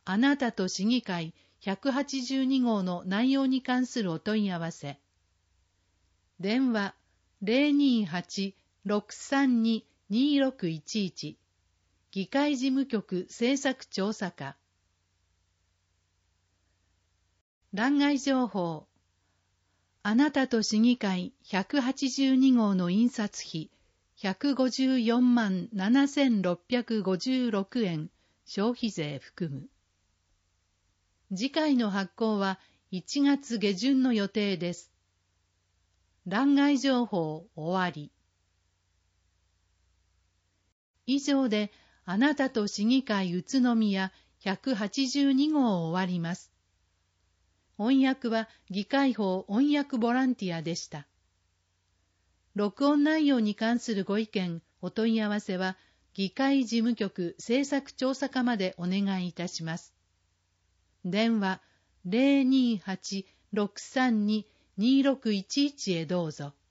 あなたと市議会182号の内容に関するお問い合わせ。電話028-632-2611議会事務局政策調査課。欄外情報。あなたと市議会182号の印刷費154万7656円消費税含む。次回の発行は1月下旬の予定です。欄外情報終わり。以上であなたと市議会宇都宮182号を終わります。音訳は議会法音訳ボランティアでした。録音内容に関するご意見、お問い合わせは議会事務局政策調査課までお願いいたします。電話028-632-2611へどうぞ。